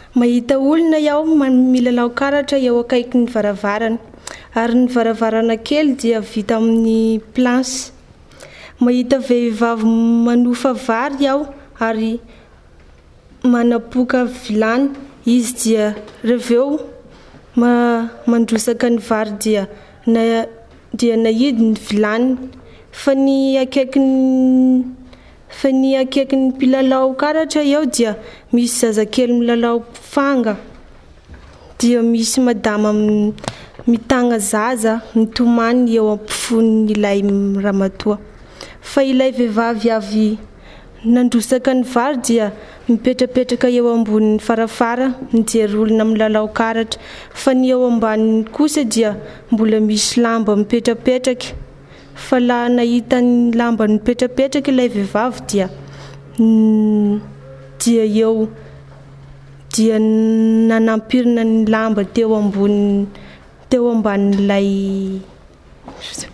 Mahita olona iaho milalao karatra eo akaiky ny varavarana ary ny varavarana kely dia vita amin'ny planche. Mahita vehivavy manofa vary iaho ary manapoka vilany. Izy dia reveo mandrosaka ny vary dia nahidy ny vilany. Fa ny akaikin'ny mpilalao karatra eo dia misy zazakely milalao fanga, dia misy madama mitagna zaza mitomany eo ampovoan'ilay ramatoa. Fa ilay vehivavy avy nandrosaka ny vary dia mipetrapetraka eo ambonin'ny farafara mijery olona milalao karatra. Fa ny eo ambaniny kosa dia mbola misy lamba mipetrapetraka. Fa la nahita ny lamba mipetrapetraka ilay vehivavy dia nanampirina ny lamba teo ambanin'ilay